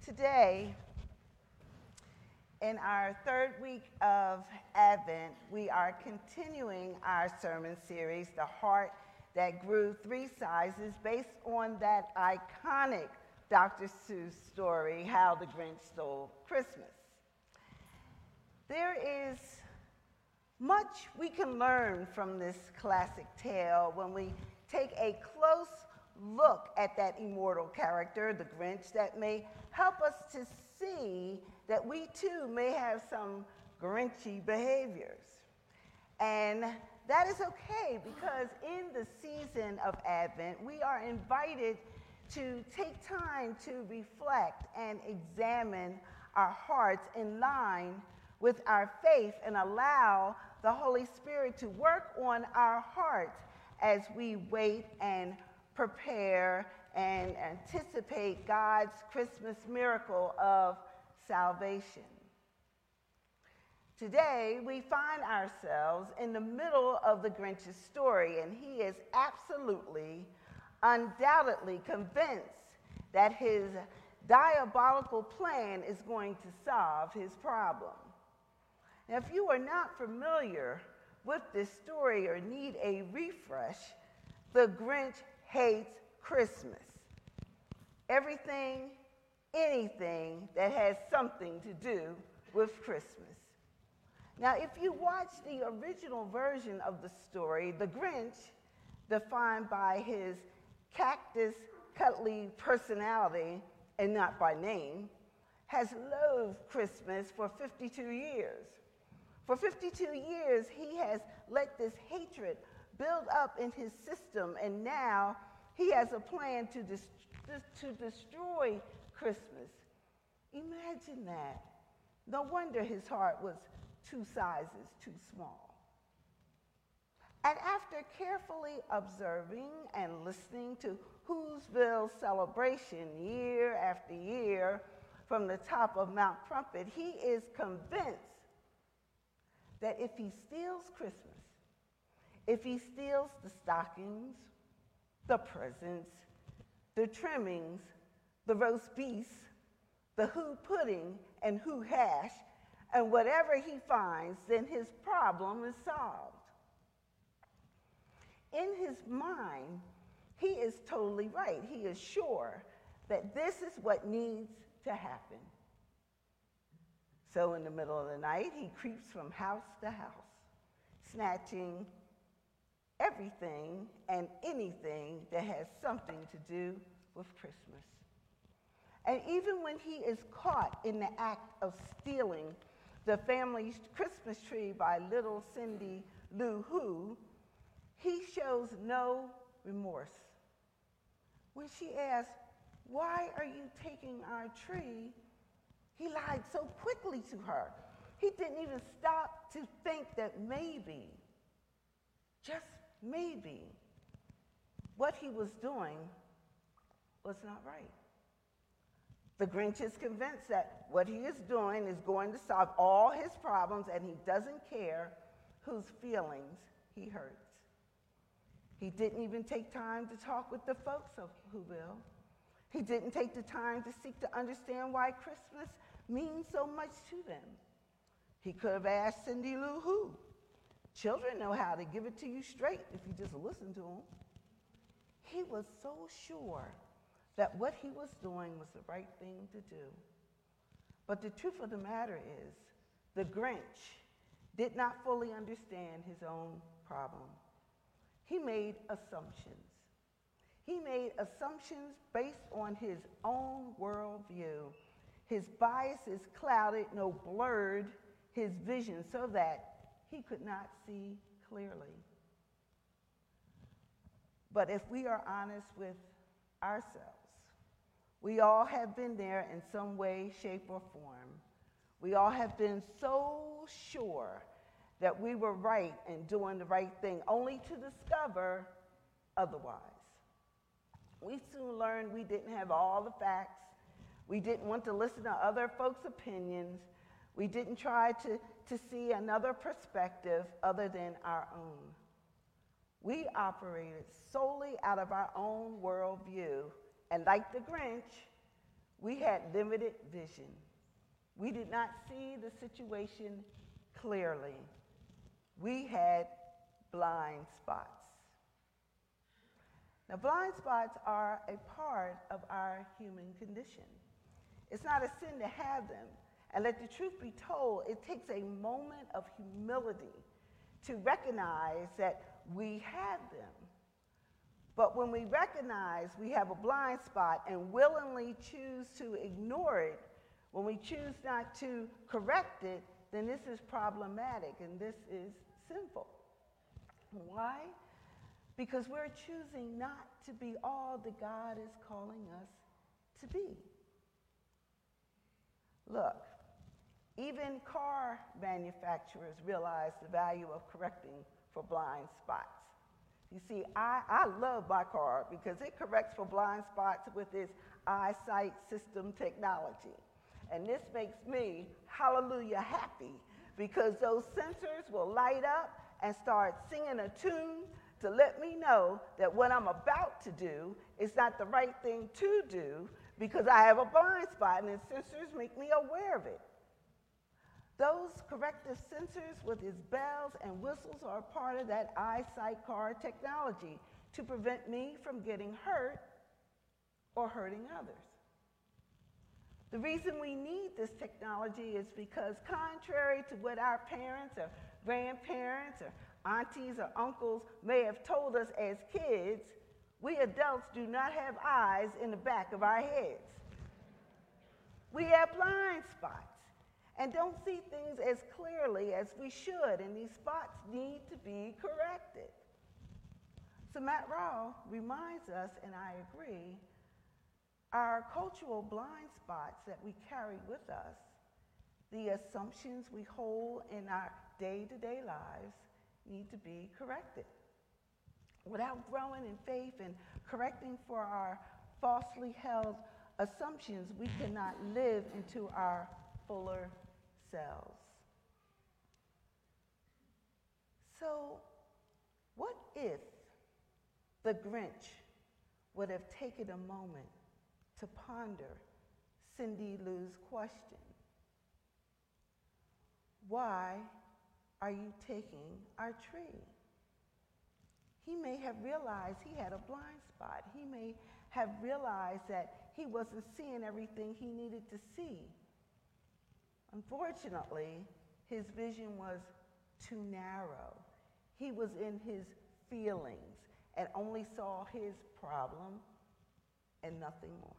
Today, in our third week of Advent, we are continuing our sermon series, The Heart That Grew Three Sizes, based on that iconic Dr. Seuss story, How the Grinch Stole Christmas. There is much we can learn from this classic tale when we take a close look at that immortal character, the Grinch, that may help us to see that we too may have some Grinchy behaviors. And that is okay, because in the season of Advent, we are invited to take time to reflect and examine our hearts in line with our faith and allow the Holy Spirit to work on our hearts as we wait and prepare and anticipate God's Christmas miracle of salvation. Today, we find ourselves in the middle of the Grinch's story, and he is absolutely, undoubtedly convinced that his diabolical plan is going to solve his problem. Now, if you are not familiar with this story or need a refresh, the Grinch hates Christmas. Everything, anything that has something to do with Christmas. Now, if you watch the original version of the story, the Grinch, defined by his cactus cuddly personality and not by name, has loathed Christmas for 52 years. For 52 years, he has let this hatred build up in his system, and now he has a plan to destroy Christmas. Imagine that. No wonder his heart was 2 sizes too small. And after carefully observing and listening to Whoville's celebration year after year from the top of Mount Crumpit, he is convinced that if he steals Christmas, if he steals the stockings, the presents, the trimmings, the roast beef, the Who pudding and Who hash, and whatever he finds, then his problem is solved. In his mind, he is totally right. He is sure that this is what needs to happen. So in the middle of the night, he creeps from house to house, snatching everything and anything that has something to do with Christmas. And even when he is caught in the act of stealing the family's Christmas tree by little Cindy Lou Who, he shows no remorse. When she asks, "Why are you taking our tree?" he lied so quickly to her. He didn't even stop to think that maybe, just maybe, what he was doing was not right. The Grinch is convinced that what he is doing is going to solve all his problems, and he doesn't care whose feelings he hurts. He didn't even take time to talk with the folks of Whoville. He didn't take the time to seek to understand why Christmas means so much to them. He could have asked Cindy Lou Who. Children know how to give it to you straight if you just listen to them. He was so sure that what he was doing was the right thing to do. But the truth of the matter is, the Grinch did not fully understand his own problem. He made assumptions. He made assumptions based on his own worldview. His biases clouded, no, blurred his vision so that he could not see clearly. But if we are honest with ourselves, we all have been there in some way, shape, or form. We all have been so sure that we were right in doing the right thing, only to discover otherwise. We soon learned we didn't have all the facts. We didn't want to listen to other folks' opinions. We didn't try to see another perspective other than our own. We operated solely out of our own worldview, and like the Grinch, We had limited vision. We did not see the situation clearly. We had blind spots. Now, blind spots are a part of our human condition. It's not a sin to have them. And let the truth be told, it takes a moment of humility to recognize that we have them. But when we recognize we have a blind spot and willingly choose to ignore it, when we choose not to correct it, then this is problematic and this is sinful. Why? Because we're choosing not to be all that God is calling us to be. Look, even car manufacturers realize the value of correcting for blind spots. You see, I love my car because it corrects for blind spots with its eyesight system technology. And this makes me, hallelujah, happy because those sensors will light up and start singing a tune to let me know that what I'm about to do is not the right thing to do because I have a blind spot, and the sensors make me aware of it. Those corrective sensors with its bells and whistles are part of that eyesight car technology to prevent me from getting hurt or hurting others. The reason we need this technology is because contrary to what our parents or grandparents or aunties or uncles may have told us as kids, we adults do not have eyes in the back of our heads. We have blind spots and don't see things as clearly as we should, and these spots need to be corrected. So Matt Rowell reminds us, and I agree, our cultural blind spots that we carry with us, the assumptions we hold in our day-to-day lives need to be corrected. Without growing in faith and correcting for our falsely held assumptions, we cannot live into our fuller selves. So, what if the Grinch would have taken a moment to ponder Cindy Lou's question? Why are you taking our tree? He may have realized he had a blind spot. He may have realized that he wasn't seeing everything he needed to see. Unfortunately, his vision was too narrow. He was in his feelings and only saw his problem and nothing more.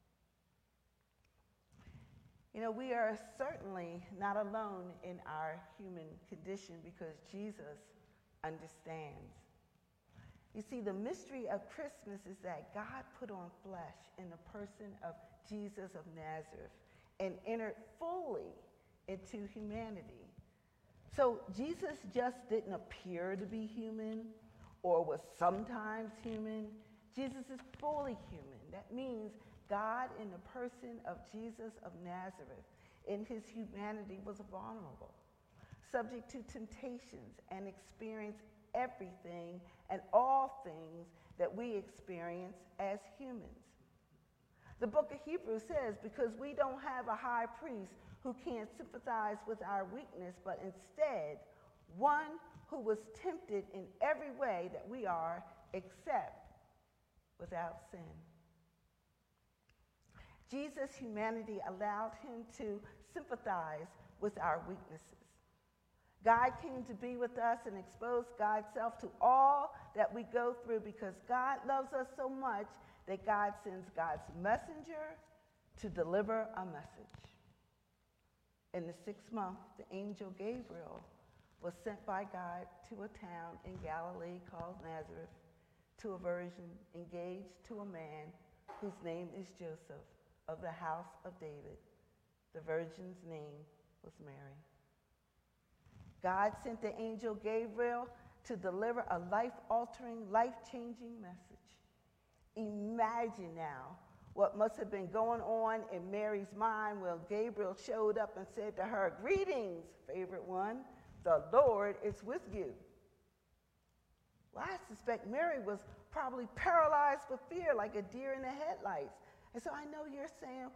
You know, we are certainly not alone in our human condition because Jesus understands. You see, the mystery of Christmas is that God put on flesh in the person of Jesus of Nazareth and entered fully into humanity. So Jesus just didn't appear to be human or was sometimes human. Jesus is fully human. That means God in the person of Jesus of Nazareth in his humanity was vulnerable, subject to temptations, and experienced everything and all things that we experience as humans. The book of Hebrews says, because we don't have a high priest who can't sympathize with our weakness, but instead one who was tempted in every way that we are, except without sin. Jesus' humanity allowed him to sympathize with our weaknesses. God came to be with us and expose God's self to all that we go through because God loves us so much that God sends God's messenger to deliver a message. In the 6th month, the angel Gabriel was sent by God to a town in Galilee called Nazareth to a virgin engaged to a man whose name is Joseph of the house of David. The virgin's name was Mary. God sent the angel Gabriel to deliver a life-altering, life-changing message. Imagine now what must have been going on in Mary's mind when Gabriel showed up and said to her, "Greetings, favorite one, the Lord is with you." Well, I suspect Mary was probably paralyzed with fear like a deer in the headlights. And so I know you're saying,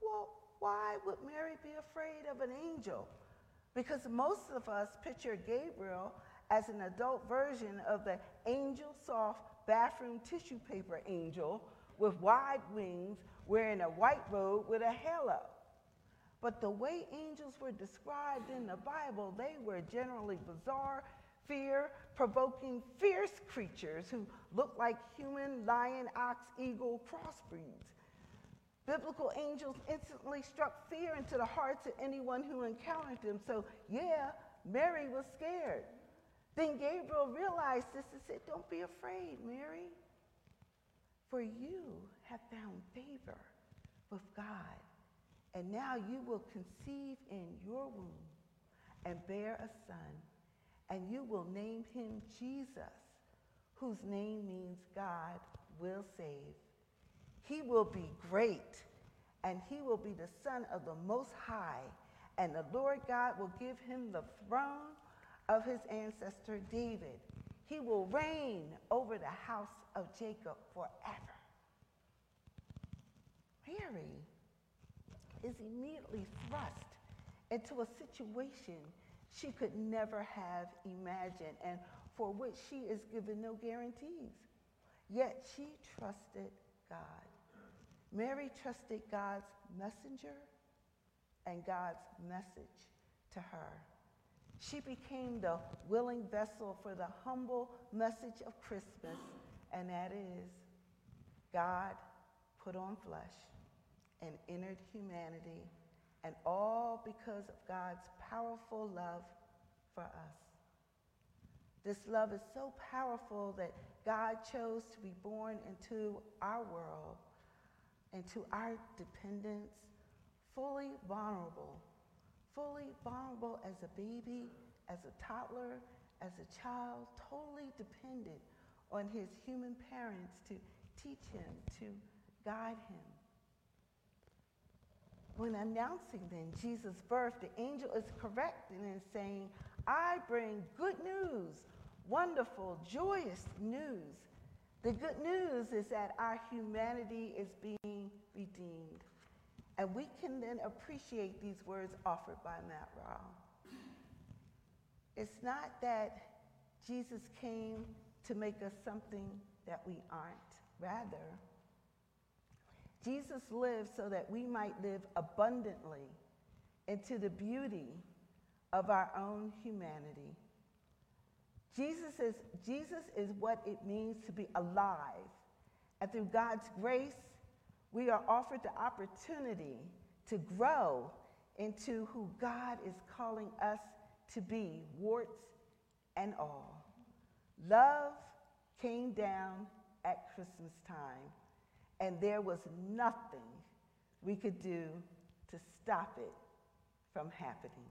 well, why would Mary be afraid of an angel? Because most of us picture Gabriel as an adult version of the angel soft bathroom tissue paper angel with wide wings, wearing a white robe with a halo. But the way angels were described in the Bible, they were generally bizarre, fear-provoking, fierce creatures who looked like human, lion, ox, eagle crossbreeds. Biblical angels instantly struck fear into the hearts of anyone who encountered them. So, yeah, Mary was scared. Then Gabriel realized this and said, "Don't be afraid, Mary, for you have found favor with God. And now you will conceive in your womb and bear a son, and you will name him Jesus, whose name means God will save. He will be great, and he will be the Son of the Most High, and the Lord God will give him the throne of his ancestor David. He will reign over the house of Jacob forever." Mary is immediately thrust into a situation she could never have imagined and for which she is given no guarantees. Yet she trusted God. Mary trusted God's messenger and God's message to her. She became the willing vessel for the humble message of Christmas, and that is, God put on flesh and entered humanity, and all because of God's powerful love for us. This love is so powerful that God chose to be born into our world, into our dependence, fully vulnerable as a baby, as a toddler, as a child, totally dependent on his human parents to teach him, to guide him. When announcing then Jesus' birth, the angel is correct in saying, "I bring good news, wonderful, joyous news." The good news is that our humanity is being redeemed. And we can then appreciate these words offered by Matt Rao. It's not that Jesus came to make us something that we aren't. Rather, Jesus lived so that we might live abundantly into the beauty of our own humanity. Jesus is what it means to be alive. And through God's grace, we are offered the opportunity to grow into who God is calling us to be, warts and all. Love came down at Christmas time, and there was nothing we could do to stop it from happening.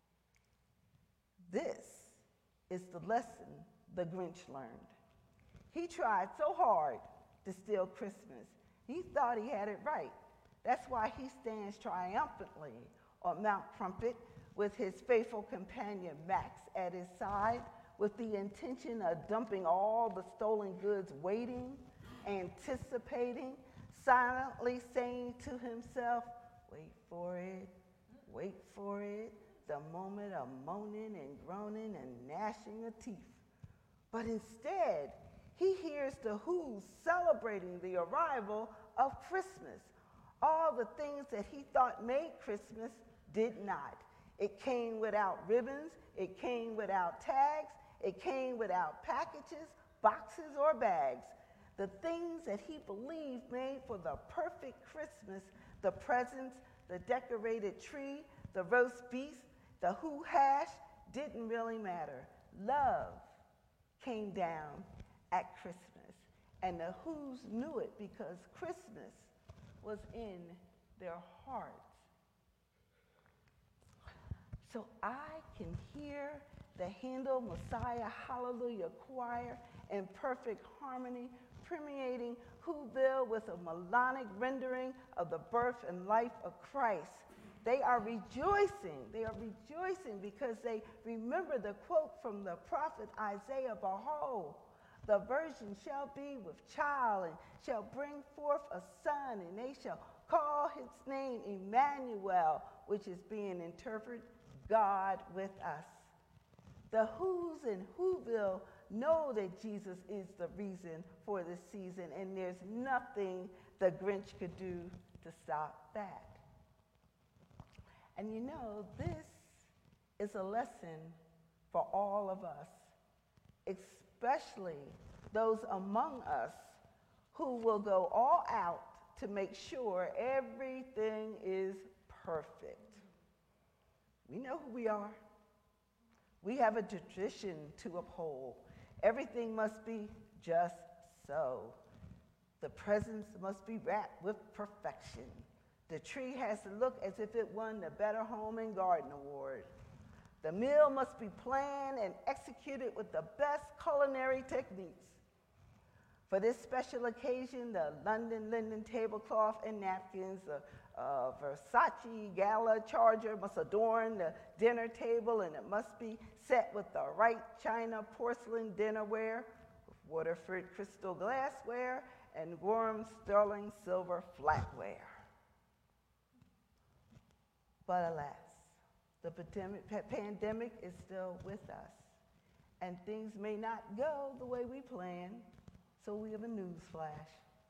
This is the lesson the Grinch learned. He tried so hard to steal Christmas. He thought he had it right. That's why he stands triumphantly on Mount Crumpet with his faithful companion Max at his side, with the intention of dumping all the stolen goods, waiting, anticipating, silently saying to himself, wait for it, the moment of moaning and groaning and gnashing of teeth. But instead, he hears the Who's celebrating the arrival of Christmas. All the things that he thought made Christmas did not. It came without ribbons, it came without tags, it came without packages, boxes, or bags. The things that he believed made for the perfect Christmas, the presents, the decorated tree, the roast beef, the Who hash, didn't really matter. Love came down at Christmas, and the Who's knew it because Christmas was in their hearts. So I can hear the Handel Messiah Hallelujah Choir in perfect harmony, permeating Whoville with a melodic rendering of the birth and life of Christ. They are rejoicing because they remember the quote from the prophet Isaiah, "Behold, the virgin shall be with child and shall bring forth a son, and they shall call his name Emmanuel, which is being interpreted God with us. The who's and whoville know that Jesus is the reason for this season, and there's nothing the Grinch could do to stop that. And you know, this is a lesson for all of us, especially those among us who will go all out to make sure everything is perfect. We know who we are. We have a tradition to uphold. Everything must be just so. The presents must be wrapped with perfection. The tree has to look as if it won the Better Home and Garden Award. The meal must be planned and executed with the best culinary techniques. For this special occasion, the London linen tablecloth and napkins, the Versace Gala charger must adorn the dinner table, and it must be set with the right china porcelain dinnerware, with Waterford crystal glassware, and Gorham sterling silver flatware. But alas, the pandemic is still with us, and things may not go the way we planned, so we have a news flash.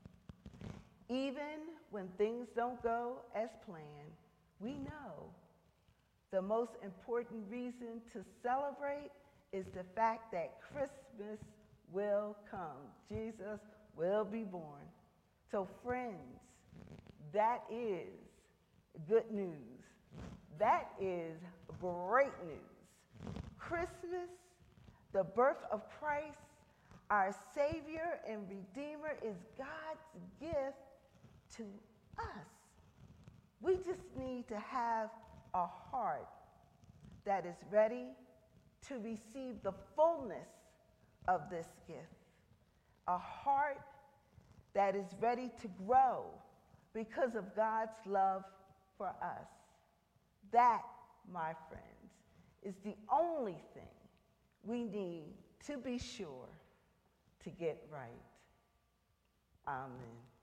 Even when things don't go as planned, we know the most important reason to celebrate is the fact that Christmas will come. Jesus will be born. So friends, that is good news. That is great news. Christmas, the birth of Christ, our Savior and Redeemer, is God's gift to us. We just need to have a heart that is ready to receive the fullness of this gift. A heart that is ready to grow because of God's love for us. That, my friends, is the only thing we need to be sure to get right. Amen.